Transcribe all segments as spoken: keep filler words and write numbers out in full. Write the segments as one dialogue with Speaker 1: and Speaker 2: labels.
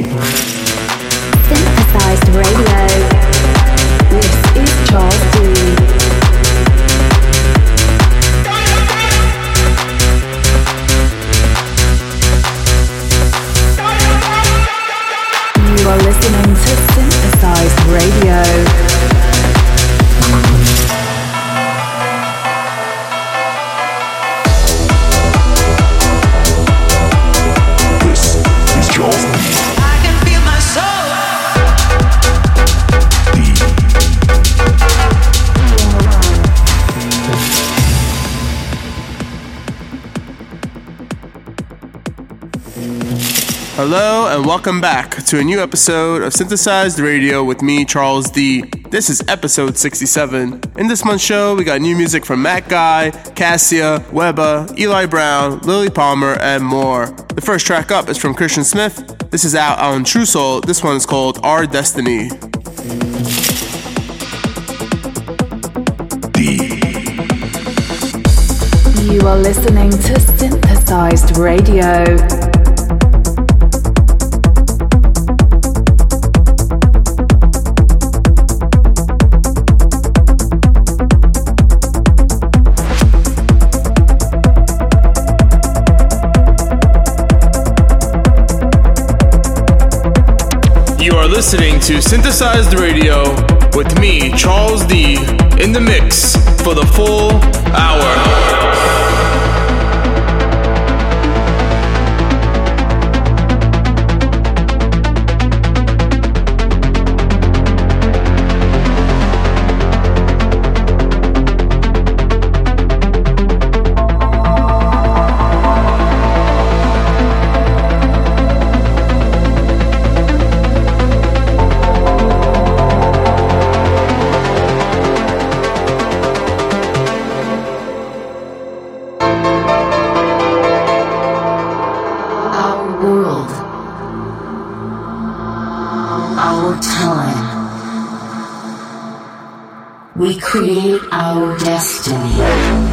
Speaker 1: Synthesized Radio. This is Charles D. You are listening to Synthesized Radio.
Speaker 2: Hello and welcome back to a new episode of Synthesized Radio with me, Charles D. This is episode sixty-seven. In this month's show, we got new music from Matt Guy, Cassia, Webba, Eli Brown, Lily Palmer, and more. The first track up is from Christian Smith. This is out on True Soul. This one is called Our Destiny.
Speaker 1: You are listening to Synthesized Radio.
Speaker 2: Listening to Synthesized Radio with me, Charles D, in the mix for the full hour.
Speaker 3: We create our destiny.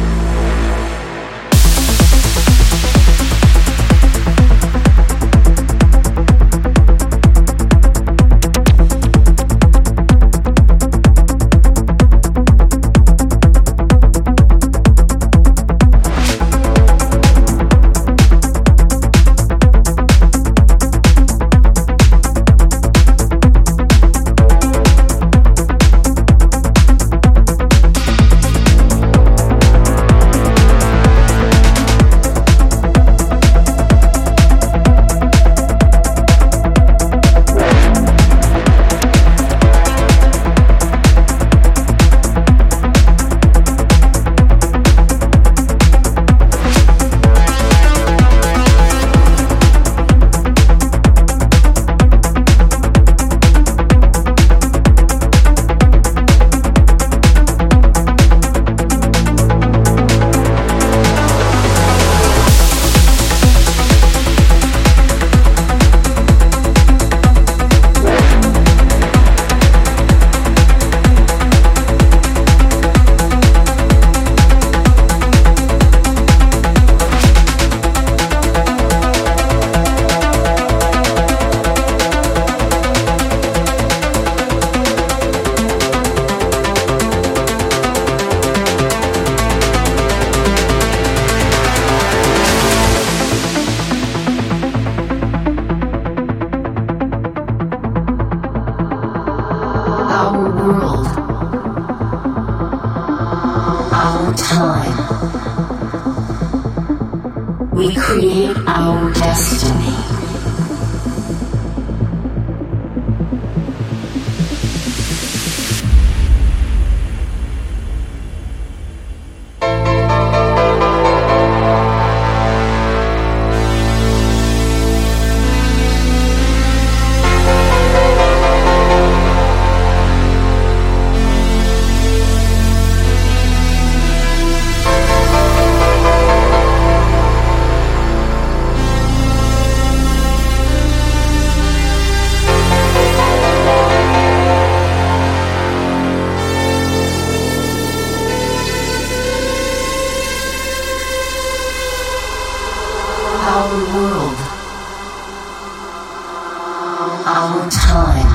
Speaker 3: We create our destiny. our time.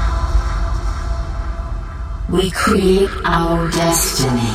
Speaker 3: We create our destiny.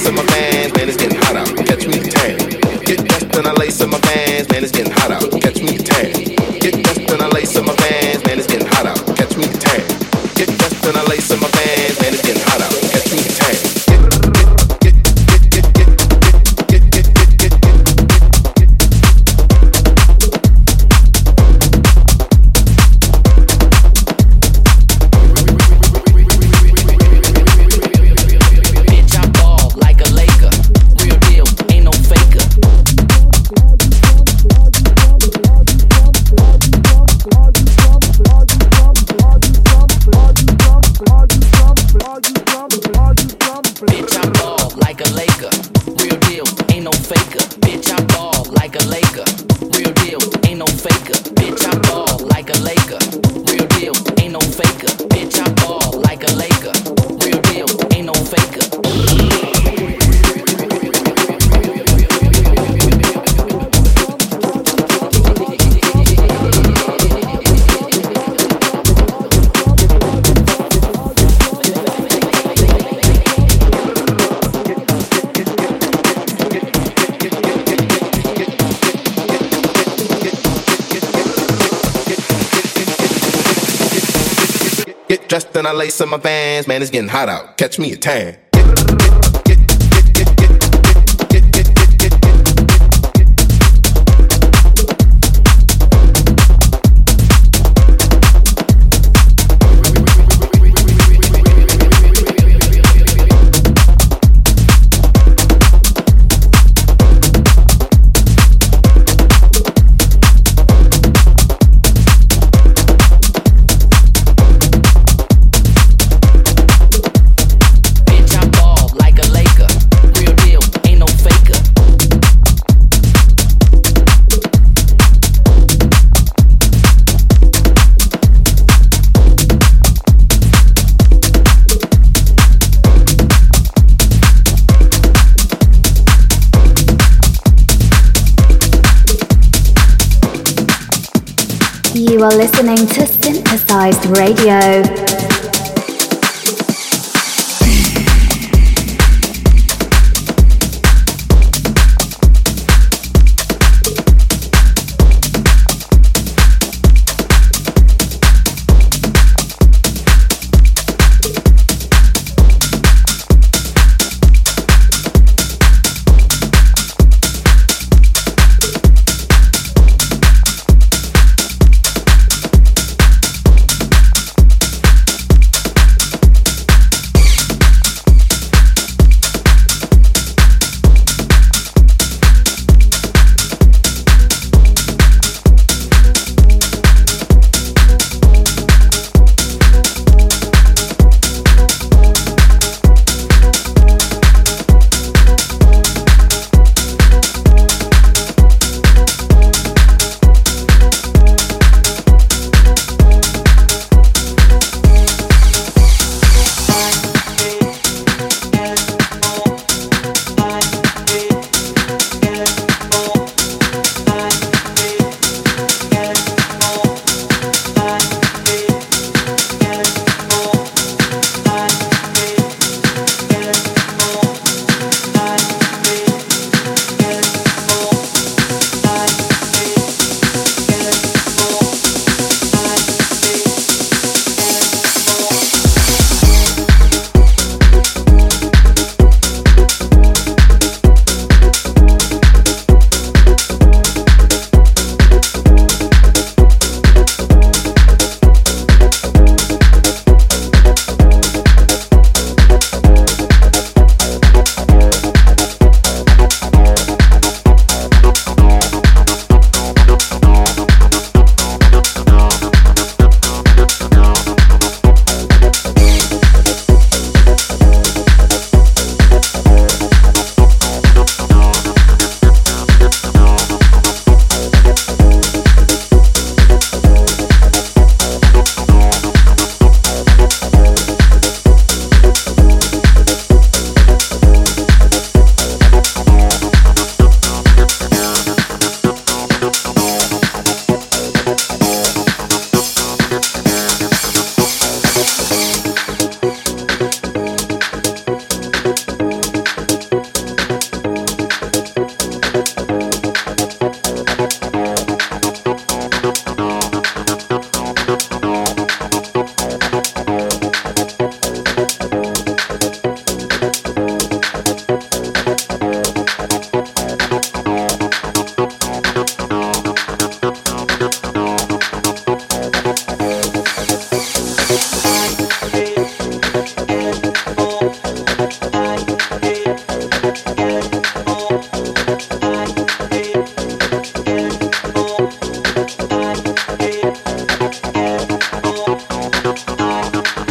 Speaker 4: in my Vans, man, it's getting hot out. Catch me tan. Get dressed and I lace in my Vans, man, it's getting hot out. Catch me tan. Get dressed and I lace in my Vans, man, it's getting hot out. Catch me tan. Get dressed and I lace in my Vans, man, it's getting hot out. Catch me tan. Dressed and I lace in my Vans, man, it's getting hot out. Catch me a tan.
Speaker 1: You are listening to Synthesized Radio.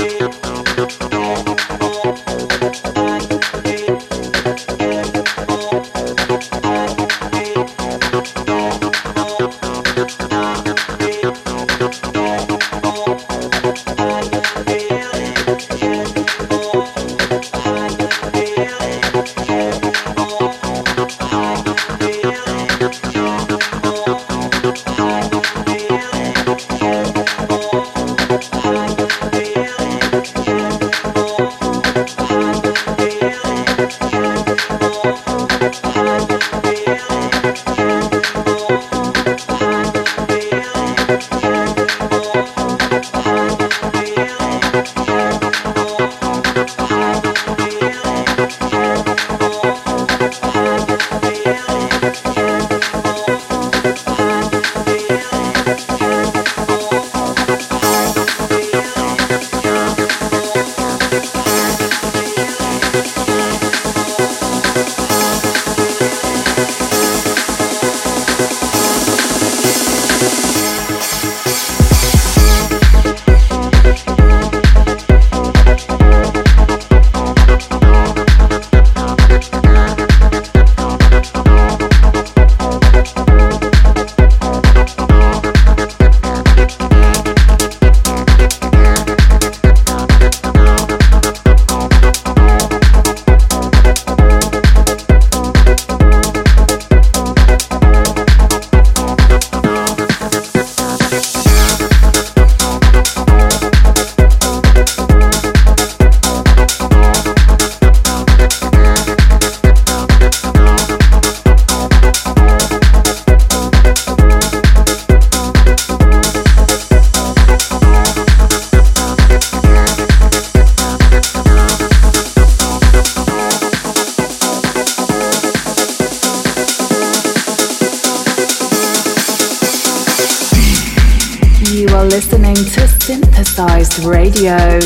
Speaker 1: listening to Synthesized Radio.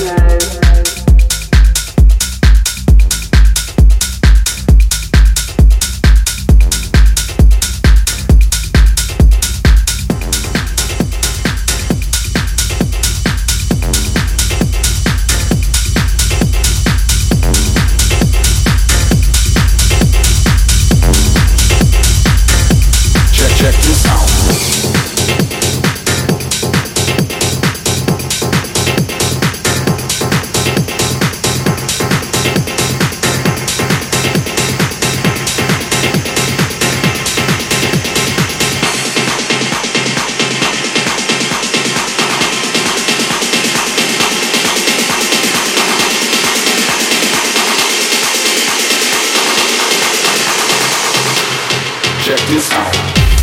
Speaker 4: Check this out.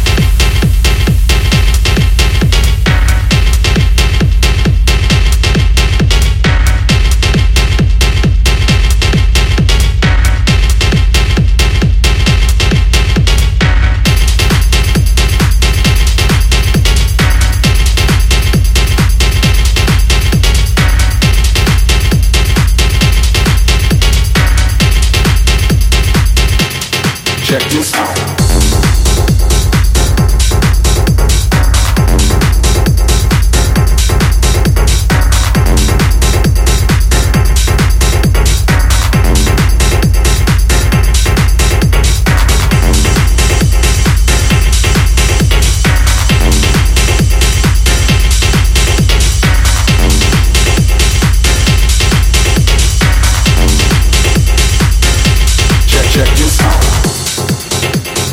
Speaker 4: Check this out. Check this out.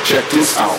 Speaker 4: check this out.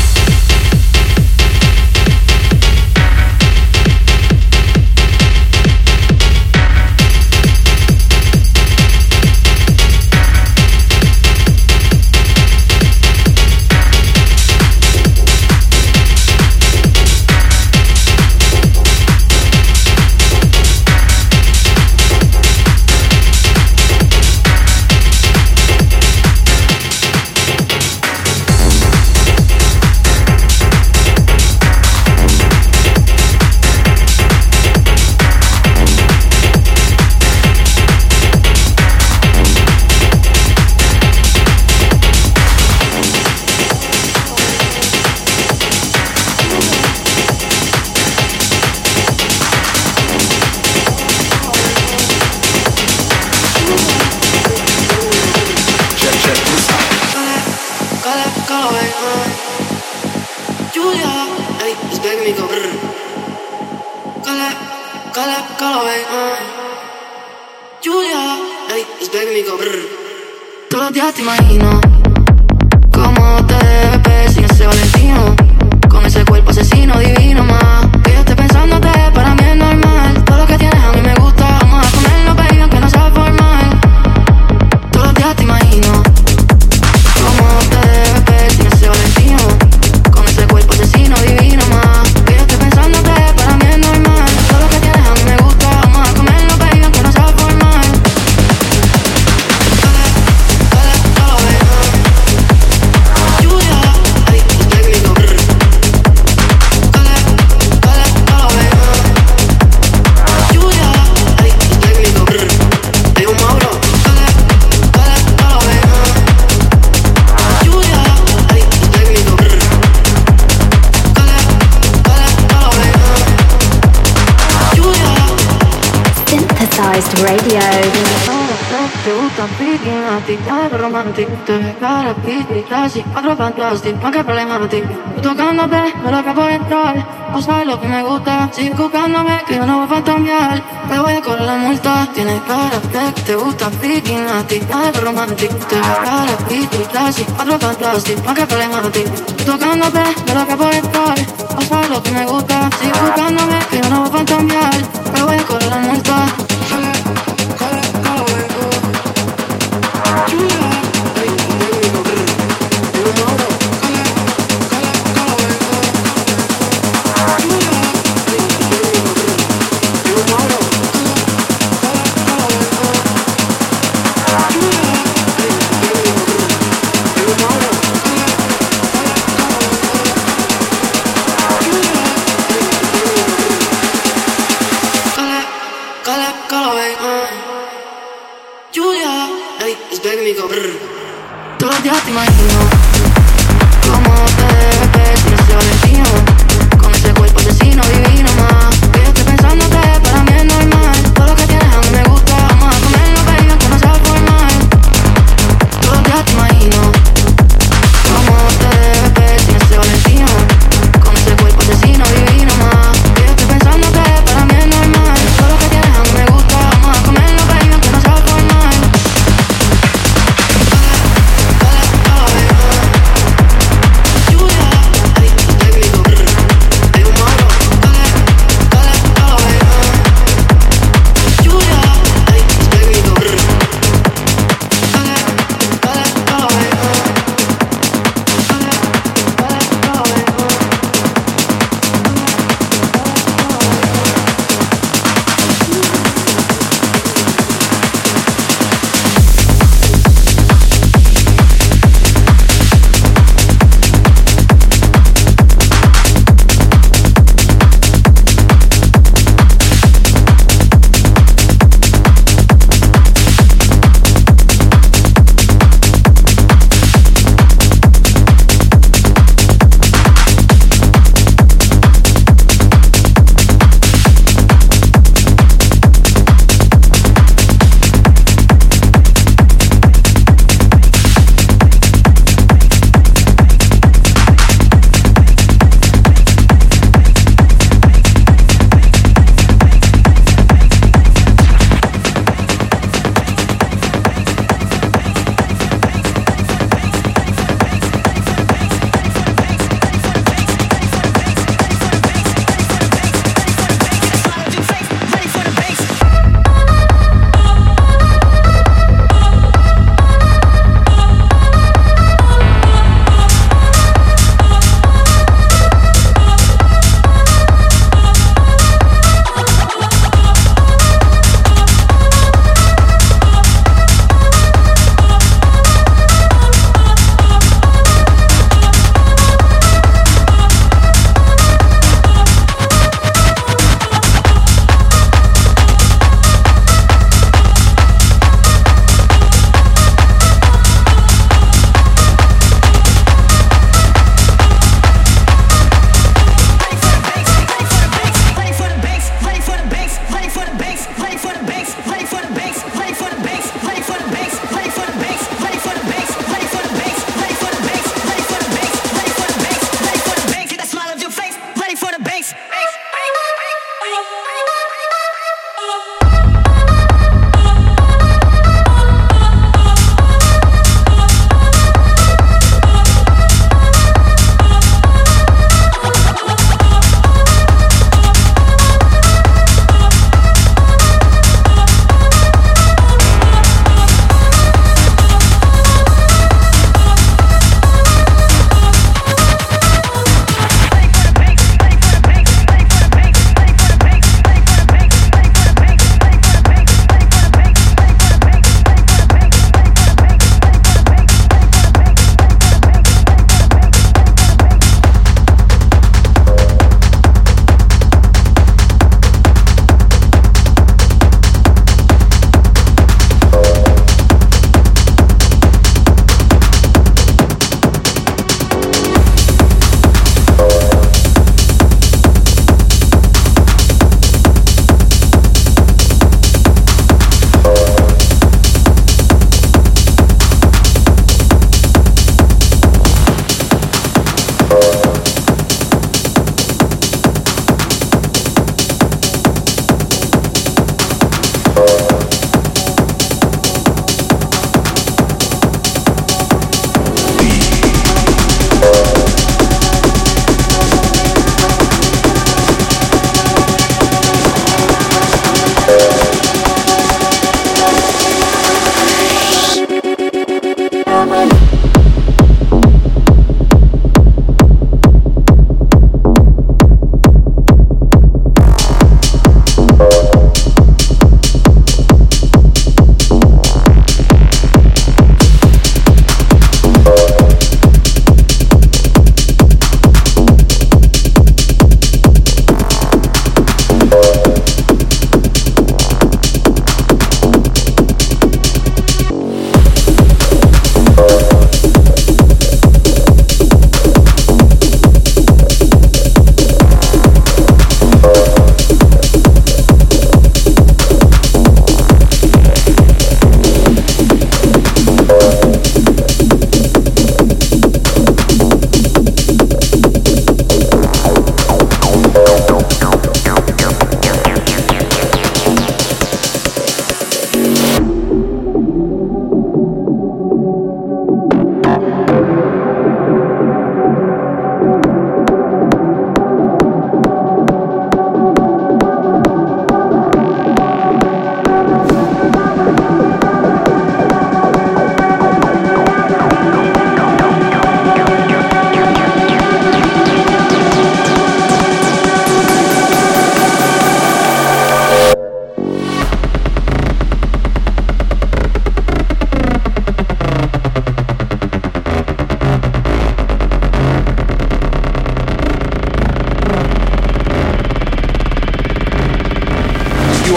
Speaker 5: Te imagino cómo te ves sin ese Valentino, con ese cuerpo asesino divino más. Que yo esté pensándote, para mí es normal. Todo lo que tienes a mí me gusta. Vamos a comerlo, baby, aunque no sea formal. Todos los días te imagino cómo te ves sin ese Valentino, con ese cuerpo asesino divino más. Que yo esté pensándote, para mí es normal. Todo lo que tienes a mí me gusta. Vamos a comerlo, baby, aunque no sea formal.
Speaker 1: Synthesized Radio.
Speaker 5: Te gusta picking a ti, algo romantic. Te ves cara, piti, casi, cuatro fantastic. No hay problema a ti. Tú tocándote, me loca por entrar. No sabes lo que me gusta. Sigue buscándome, que yo no voy a fantamear. Te voy a cobrar la multa. Tienes cara, que te gusta picking a ti, algo romantic. Te ves cara, piti, casi, cuatro fantastic. No hay problema a ti. Tú tocándote, me loca por entrar. No sabes lo que me gusta. Sigue buscándome, que yo no voy a fantamear. Te voy a cobrar la multa. Todos los días te imagino cómo te ves sin ese Valentino, con ese cuerpo asesino divino más. Que yo esté pensándote, para mí es normal. Todo lo que tienes a mí me gusta. Vamos a comerlo, baby, aunque no sea formal. Todos los días te imagino cómo te ves sin ese Valentino, con ese cuerpo asesino divino más. Que yo esté pensándote, para mí es normal. Todo lo que tienes a mí me gusta. Vamos a comerlo, baby, aunque no sea formal. Call it, call it,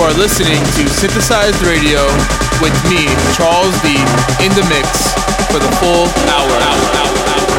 Speaker 2: are listening to Synthesized Radio with me, Charles D, in the mix for the full hour. hour, hour, hour, hour.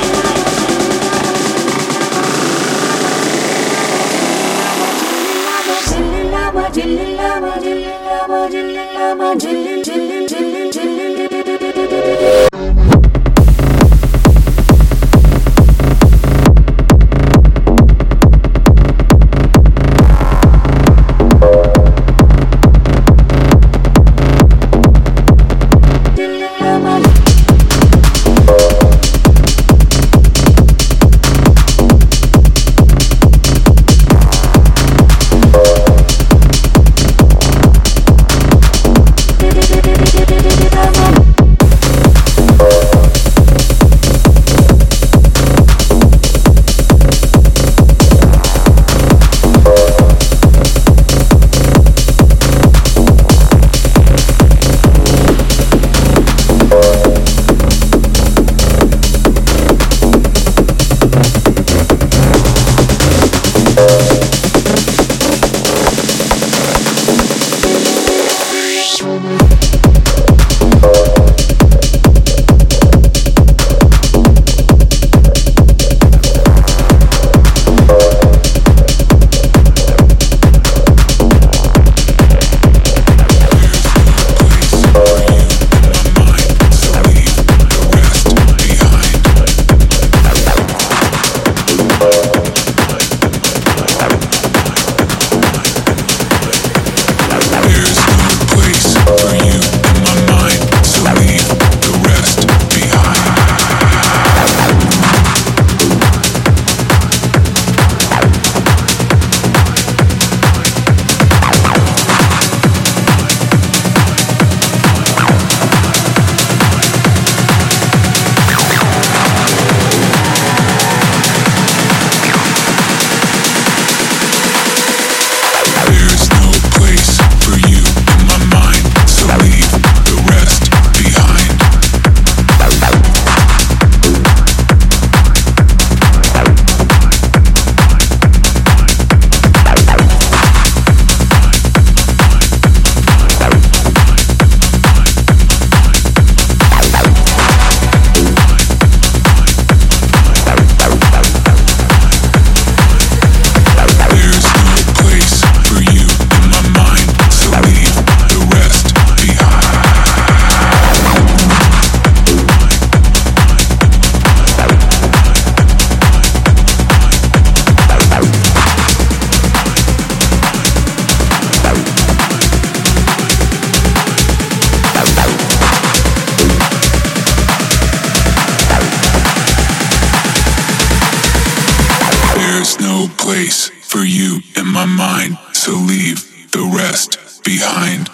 Speaker 6: place for you in my mind, so leave the rest behind.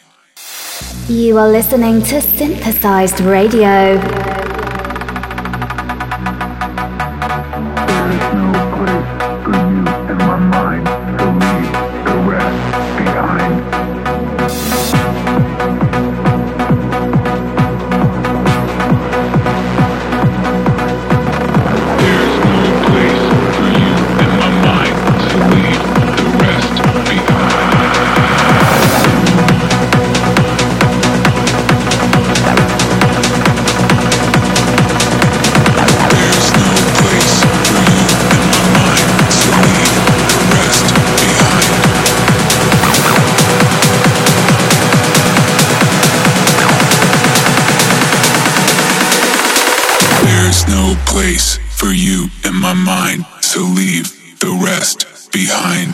Speaker 1: You are listening to Synthesized Radio.
Speaker 6: Place for you in my mind, so leave the rest behind.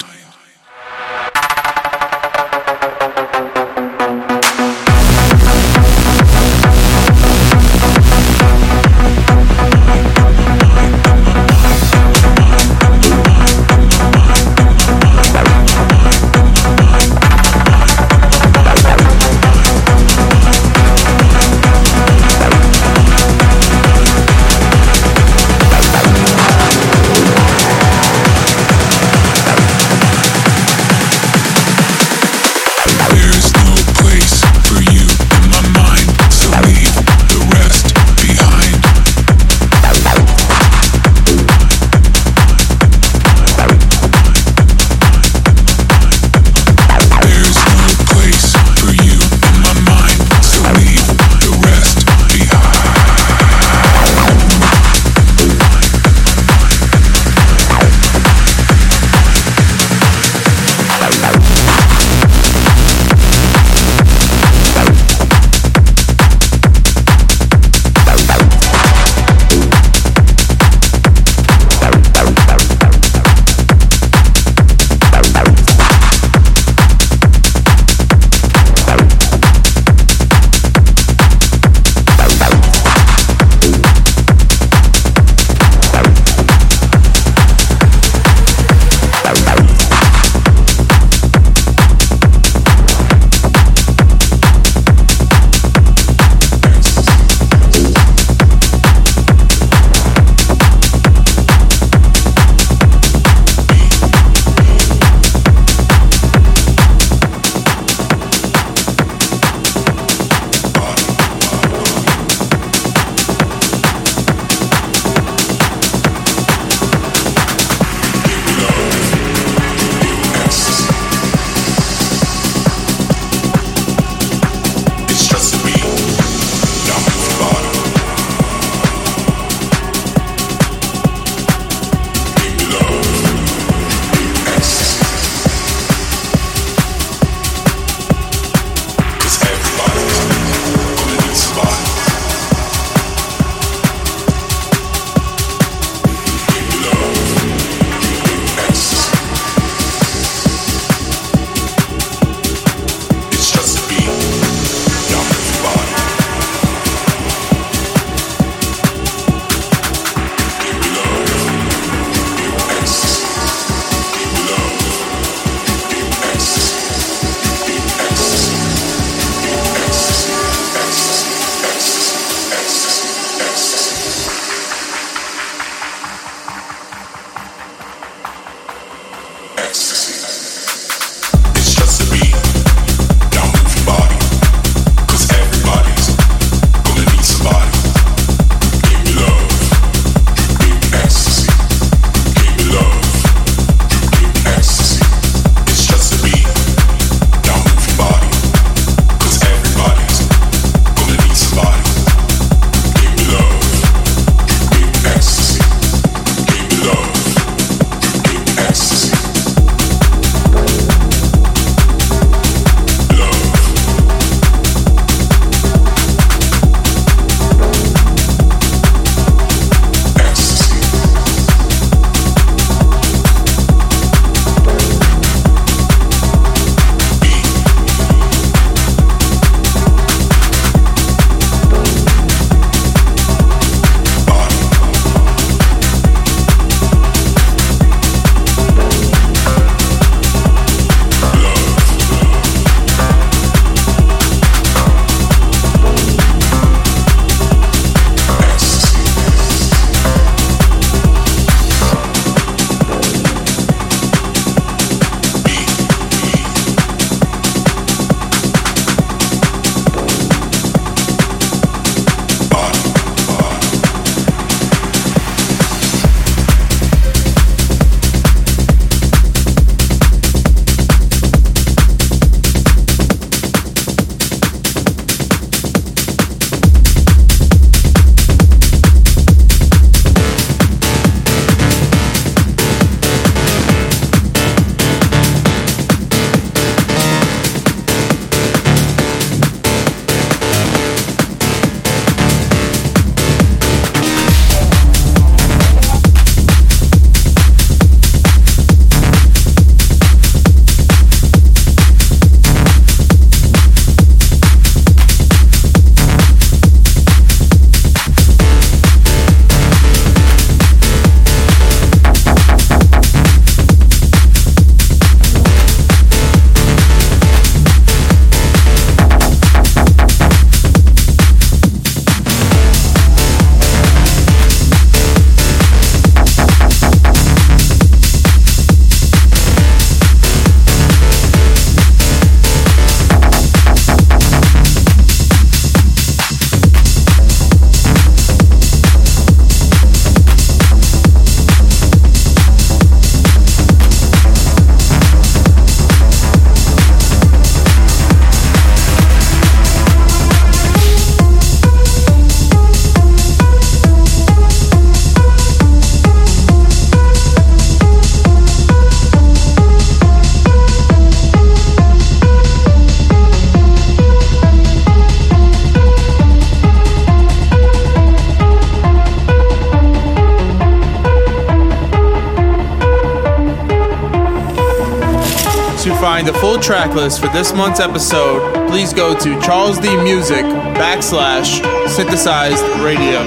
Speaker 2: find the full track list for this month's episode, please go to Charles D Music backslash synthesized radio.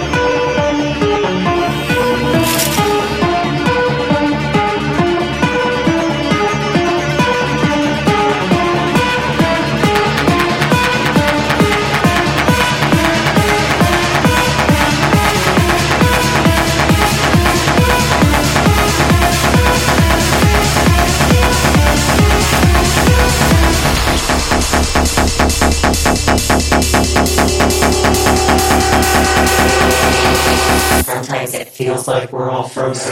Speaker 7: Sometimes it feels like we're all frozen.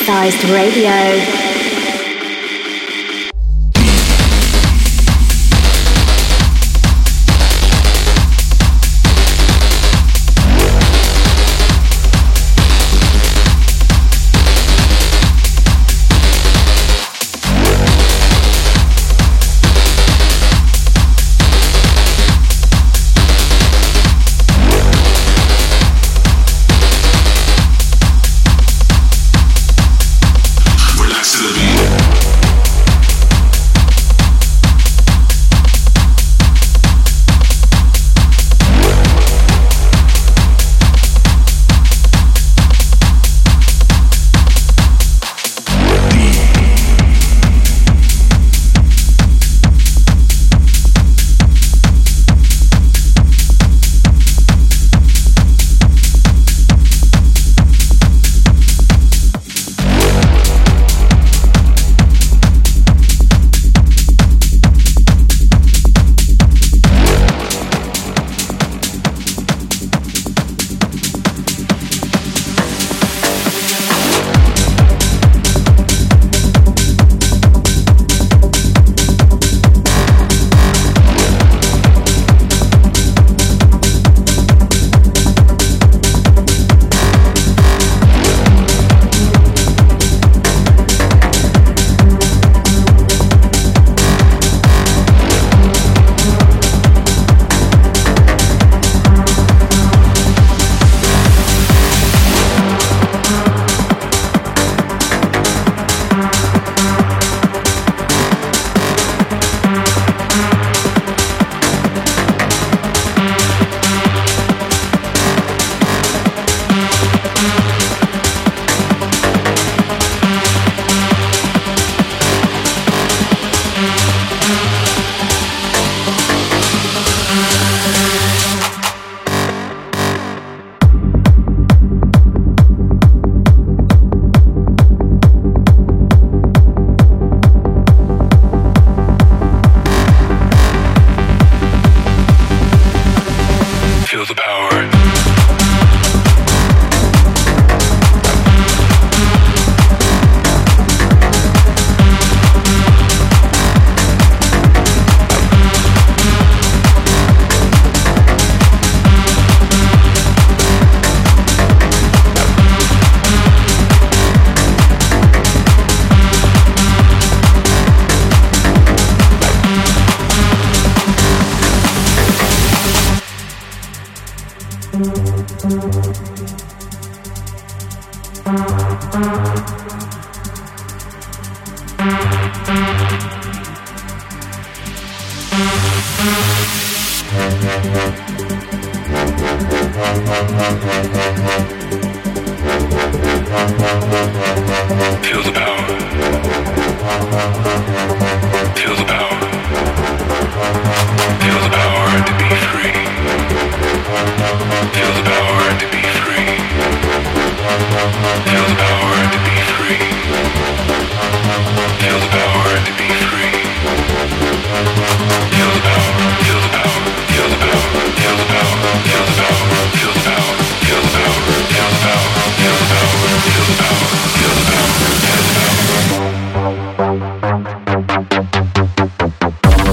Speaker 1: Synthesized Radio.
Speaker 6: Feel the power. Feel the power. Feel the power to be free. Feel the power to be free. Feel the power to be free. Feel the power to be free. Feel the power. Feel the power. Feel the power. Feel the power. Feel the power. Feel the power. Feel the power. Feel the power. Feel the power. Feel the power. Feel the power. Feel the power.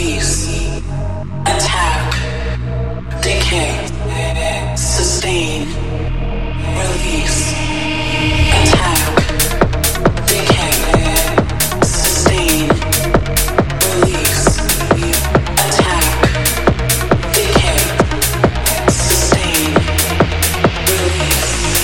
Speaker 8: release, attack, decay, sustain, release, attack, decay, sustain, release, attack, decay, sustain, release.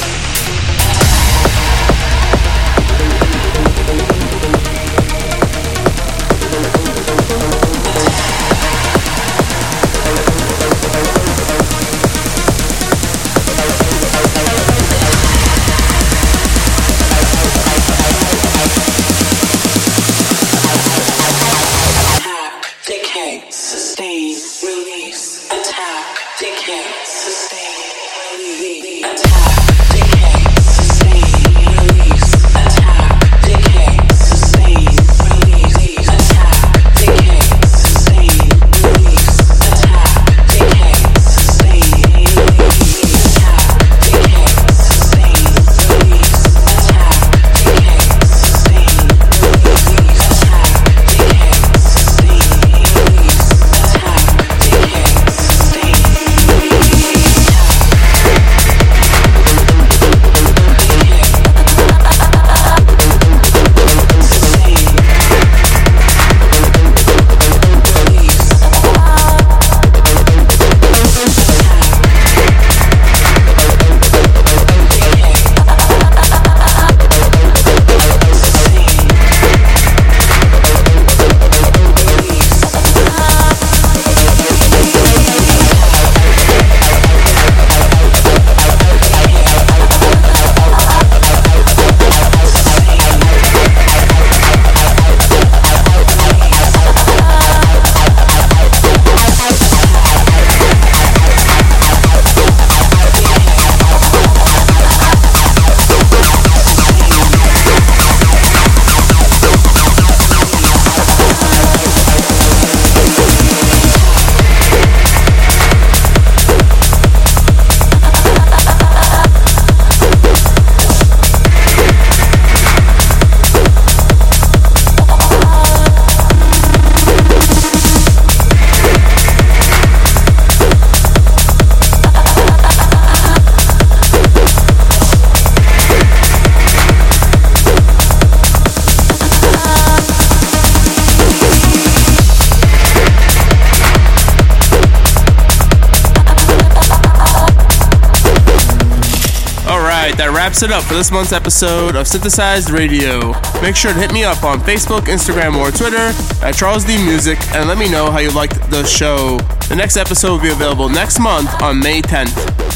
Speaker 2: That wraps it up for this month's episode of Synthesized Radio. Make sure to hit me up on Facebook, Instagram, or Twitter at Charles D Music and let me know how you liked the show. The next episode will be available next month on May tenth.